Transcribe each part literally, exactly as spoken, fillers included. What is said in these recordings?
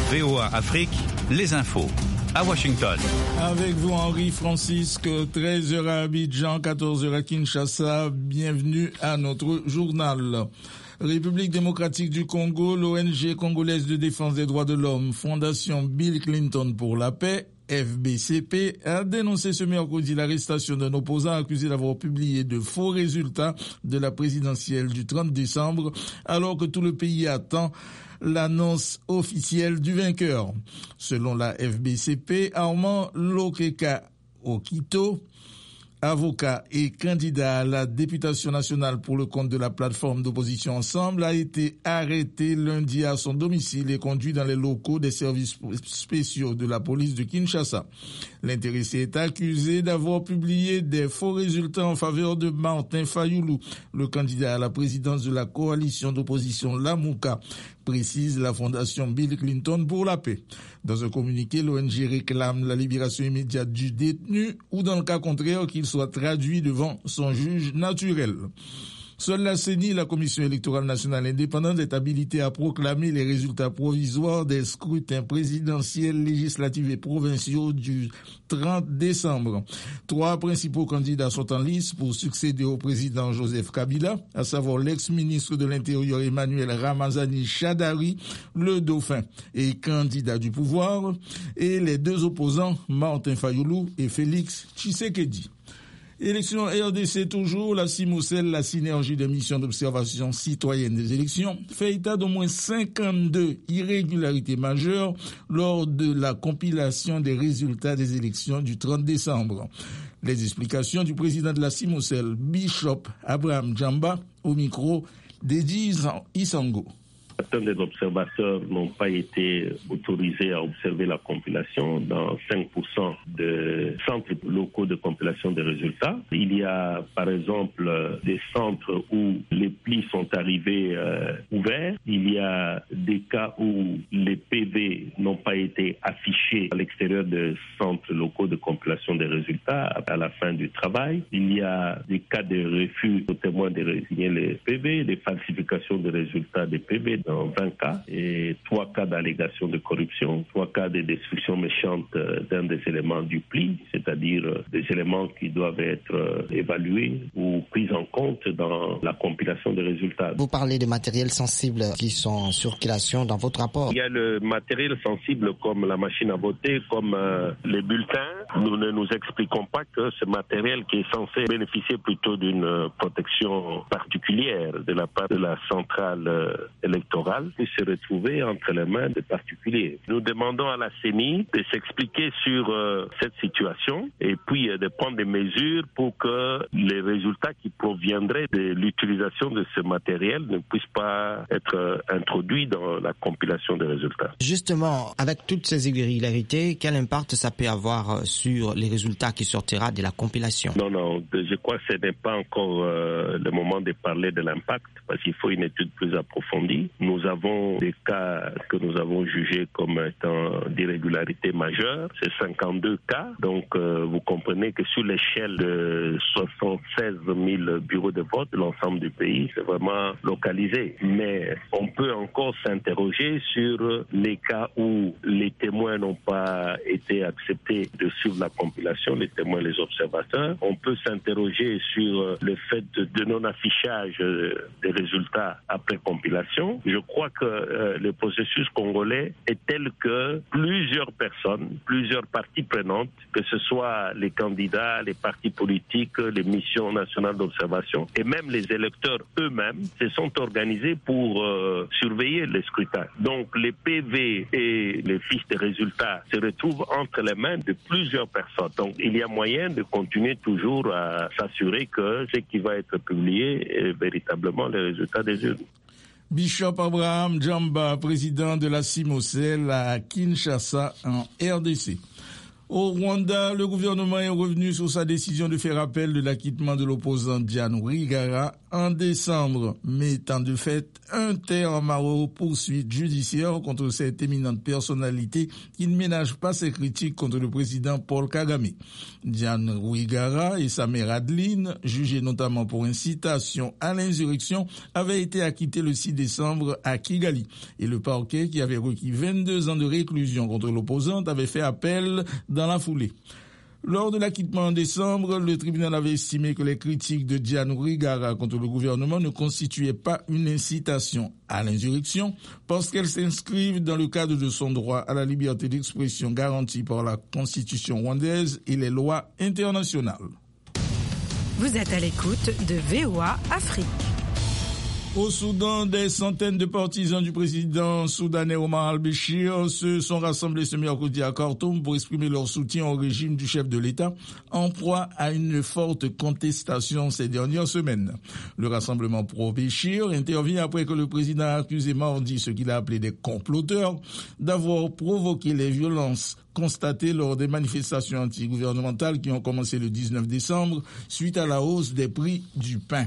V O A Afrique, les infos. À Washington. Avec vous, Henri Francisque, treize heures à Abidjan, quatorze heures à Kinshasa. Bienvenue à notre journal. République démocratique du Congo, l'O N G congolaise de défense des droits de l'homme, Fondation Bill Clinton pour la paix, F B C P, a dénoncé ce mercredi l'arrestation d'un opposant accusé d'avoir publié de faux résultats de la présidentielle du trente décembre, alors que tout le pays attend l'annonce officielle du vainqueur. Selon la F B C P, Armand Lokeka Okito, avocat et candidat à la députation nationale pour le compte de la plateforme d'opposition Ensemble, a été arrêté lundi à son domicile et conduit dans les locaux des services spéciaux de la police de Kinshasa. L'intéressé est accusé d'avoir publié des faux résultats en faveur de Martin Fayoulou, le candidat à la présidence de la coalition d'opposition Lamouka, précise la Fondation Bill Clinton pour la paix. Dans un communiqué, l'O N G réclame la libération immédiate du détenu ou, dans le cas contraire, qu'il soit traduit devant son juge naturel. Seule la C E N I, la Commission électorale nationale indépendante, est habilitée à proclamer les résultats provisoires des scrutins présidentiels, législatifs et provinciaux du trente décembre. Trois principaux candidats sont en lice pour succéder au président Joseph Kabila, à savoir l'ex-ministre de l'Intérieur Emmanuel Ramazani Shadari, le dauphin et candidat du pouvoir, et les deux opposants, Martin Fayoulou et Félix Tshisekedi. Élections R D C toujours, la CIMOCEL, la synergie des missions d'observation citoyenne des élections, fait état d'au moins cinquante-deux irrégularités majeures lors de la compilation des résultats des élections du trente décembre. Les explications du président de la CIMOCEL, Bishop Abraham Djamba, au micro d'Edi Isango. Certains des observateurs n'ont pas été autorisés à observer la compilation dans cinq pour cent des centres locaux de compilation des résultats. Il y a, par exemple, des centres où les plis sont arrivés euh, ouverts. Il y a des cas où les P V n'ont pas été affichés à l'extérieur des centres locaux de compilation des résultats à la fin du travail. Il y a des cas de refus aux témoins de résigner les P V, des falsifications des résultats des P V dans vingt cas et trois cas d'allégation de corruption, trois cas de destruction méchante d'un des éléments du pli, c'est-à-dire des éléments qui doivent être évalués ou pris en compte dans la compilation des résultats. Vous parlez de matériels sensibles qui sont en circulation dans votre rapport. Il y a le matériel sensible comme la machine à voter, comme euh, les bulletins. Nous ne nous expliquons pas que ce matériel qui est censé bénéficier plutôt d'une protection particulière de la part de la centrale euh, électorale puisse se retrouver entre les mains des particuliers. Nous demandons à la C E N I de s'expliquer sur euh, cette situation et puis euh, de prendre des mesures pour que les résultats qui proviendraient de l'utilisation de ce matériel ne puissent pas être euh, introduits dans la compilation des résultats. Justement, avec toutes ces irrégularités, quel impact ça peut avoir sur les résultats qui sortira de la compilation? Non, non, je crois que ce n'est pas encore euh, le moment de parler de l'impact parce qu'il faut une étude plus approfondie. Nous avons des cas que nous avons jugés comme étant d'irrégularité majeure, c'est cinquante-deux cas. Donc euh, vous comprenez que sur l'échelle de soixante-seize mille bureaux de vote de l'ensemble du pays, c'est vraiment localisé. Mais on peut encore s'interroger sur les cas où les témoins n'ont pas été acceptés de suivre la compilation, les témoins, les observateurs. On peut s'interroger sur le fait de, de non-affichage des résultats après compilation. Je crois que euh, le processus congolais est tel que plusieurs personnes, plusieurs parties prenantes, que ce soit les candidats, les partis politiques, les missions nationales d'observation et même les électeurs eux-mêmes se sont organisés pour euh, surveiller les scrutins. Donc les P V et les fiches de résultats se retrouvent entre les mains de plusieurs personnes. Donc il y a moyen de continuer toujours à s'assurer que ce qui va être publié est véritablement les résultats des urnes. Bishop Abraham Djamba, président de la CIMOCEL à Kinshasa en R D C. Au Rwanda, le gouvernement est revenu sur sa décision de faire appel de l'acquittement de l'opposant Diane Rwigara en décembre, mettant de fait un terme aux poursuites judiciaires contre cette éminente personnalité qui ne ménage pas ses critiques contre le président Paul Kagame. Diane Rwigara et sa mère Adeline, jugées notamment pour incitation à l'insurrection, avaient été acquittées le six décembre à Kigali. Et le parquet, qui avait requis vingt-deux ans de réclusion contre l'opposante, avait fait appel dans la foulée. Lors de l'acquittement en décembre, le tribunal avait estimé que les critiques de Diane Rwigara contre le gouvernement ne constituaient pas une incitation à l'insurrection parce qu'elles s'inscrivent dans le cadre de son droit à la liberté d'expression garantie par la Constitution rwandaise et les lois internationales. Vous êtes à l'écoute de V O A Afrique. Au Soudan, des centaines de partisans du président soudanais Omar al-Béchir se sont rassemblés ce mercredi à Khartoum pour exprimer leur soutien au régime du chef de l'État, en proie à une forte contestation ces dernières semaines. Le rassemblement pro-Béchir intervient après que le président a accusé mardi ce qu'il a appelé des comploteurs d'avoir provoqué les violences constatées lors des manifestations anti-gouvernementales qui ont commencé le dix-neuf décembre suite à la hausse des prix du pain.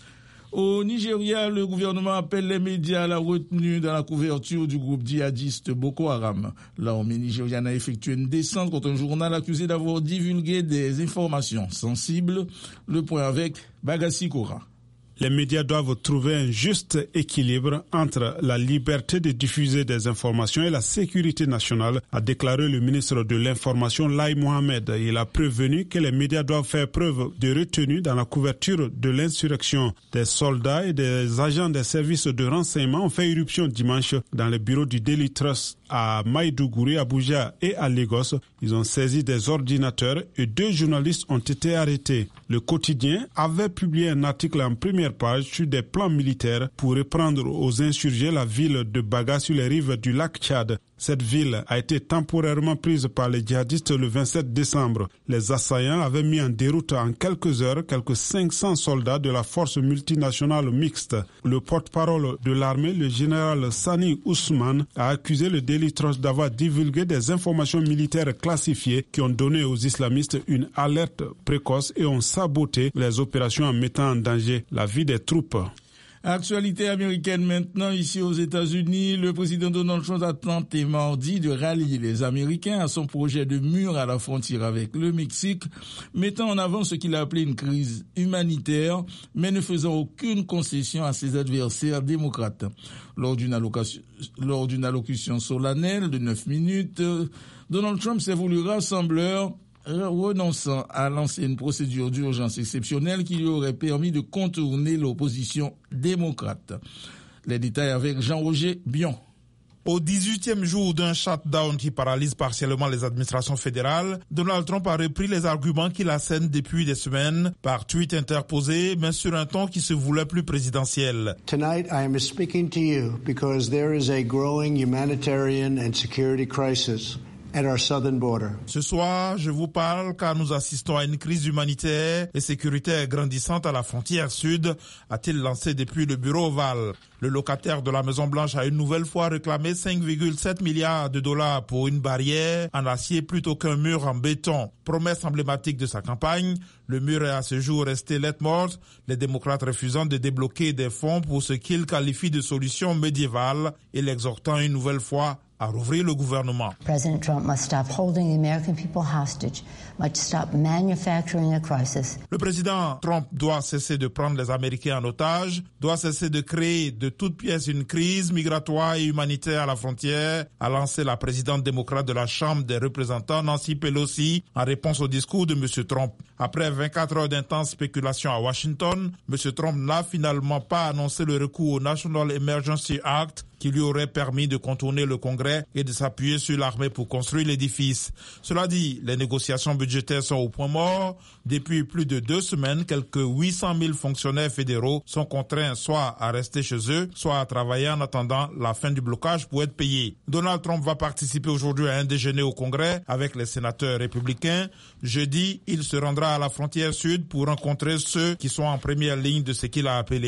Au Nigeria, le gouvernement appelle les médias à la retenue dans la couverture du groupe djihadiste Boko Haram. L'armée nigériane a effectué une descente contre un journal accusé d'avoir divulgué des informations sensibles. Le point avec Bagassi Kora. Les médias doivent trouver un juste équilibre entre la liberté de diffuser des informations et la sécurité nationale, a déclaré le ministre de l'Information Lai Mohamed. Il a prévenu que les médias doivent faire preuve de retenue dans la couverture de l'insurrection. Des soldats et des agents des services de renseignement ont fait irruption dimanche dans les bureaux du Daily Trust à Maïdougouri, Abuja et à Lagos. Ils ont saisi des ordinateurs et deux journalistes ont été arrêtés. Le quotidien avait publié un article en première page sur des plans militaires pour reprendre aux insurgés la ville de Baga sur les rives du lac Tchad. Cette ville a été temporairement prise par les djihadistes le vingt-sept décembre. Les assaillants avaient mis en déroute en quelques heures quelques cinq cents soldats de la force multinationale mixte. Le porte-parole de l'armée, le général Sani Ousmane, a accusé le Daily Trust d'avoir divulgué des informations militaires classifiées qui ont donné aux islamistes une alerte précoce et ont saboté les opérations en mettant en danger la vie des troupes. Actualité américaine maintenant, ici aux États-Unis, le président Donald Trump a tenté mardi de rallier les Américains à son projet de mur à la frontière avec le Mexique, mettant en avant ce qu'il a appelé une crise humanitaire, mais ne faisant aucune concession à ses adversaires démocrates. Lors d'une allocation, lors d'une allocution solennelle de neuf minutes, Donald Trump s'est voulu rassembleur, renonçant à lancer une procédure d'urgence exceptionnelle qui lui aurait permis de contourner l'opposition démocrate. Les détails avec Jean-Roger Bion. Au dix-huitième jour d'un shutdown qui paralyse partiellement les administrations fédérales, Donald Trump a repris les arguments qu'il assène depuis des semaines par tweet interposé, mais sur un ton qui se voulait plus présidentiel. Tonight, I am speaking to you because there is a growing humanitarian and security crisis at our southern border. Ce soir, je vous parle car nous assistons à une crise humanitaire et sécuritaire grandissante à la frontière sud, a-t-il lancé depuis le bureau ovale. Le locataire de la Maison-Blanche a une nouvelle fois réclamé cinq virgule sept milliards de dollars pour une barrière en acier plutôt qu'un mur en béton. Promesse emblématique de sa campagne, le mur est à ce jour resté lettre morte, les démocrates refusant de débloquer des fonds pour ce qu'ils qualifient de solution médiévale et l'exhortant une nouvelle fois à rouvrir le gouvernement. President Trump must stop holding the American people hostage, must stop manufacturing a crisis. Le président Trump doit cesser de prendre les Américains en otage, doit cesser de créer de toutes pièces une crise migratoire et humanitaire à la frontière, a lancé la présidente démocrate de la Chambre des représentants Nancy Pelosi en réponse au discours de M. Trump. Après vingt-quatre heures d'intenses spéculations à Washington, M. Trump n'a finalement pas annoncé le recours au National Emergency Act qui lui aurait permis de contourner le Congrès et de s'appuyer sur l'armée pour construire l'édifice. Cela dit, les négociations budgétaires sont au point mort. Depuis plus de deux semaines, quelques huit cent mille fonctionnaires fédéraux sont contraints soit à rester chez eux, soit à travailler en attendant la fin du blocage pour être payés. Donald Trump va participer aujourd'hui à un déjeuner au Congrès avec les sénateurs républicains. Jeudi, il se rendra à la frontière sud pour rencontrer ceux qui sont en première ligne de ce qu'il a appelé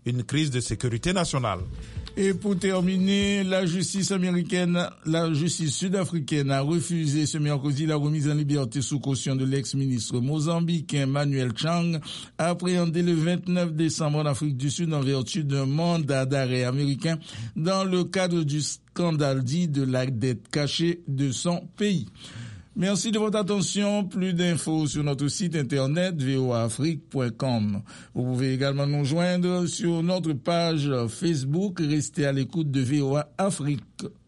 une crise de sécurité nationale. Et pour terminer, la justice américaine, la justice sud-africaine a refusé ce mercredi la remise en liberté sous caution de l'ex-ministre mozambicain Manuel Chang, appréhendé le vingt-neuf décembre en Afrique du Sud en vertu d'un mandat d'arrêt américain dans le cadre du scandale dit de la dette cachée de son pays. Merci de votre attention. Plus d'infos sur notre site internet v o a afrique point com. Vous pouvez également nous joindre sur notre page Facebook. Restez à l'écoute de V O A Afrique.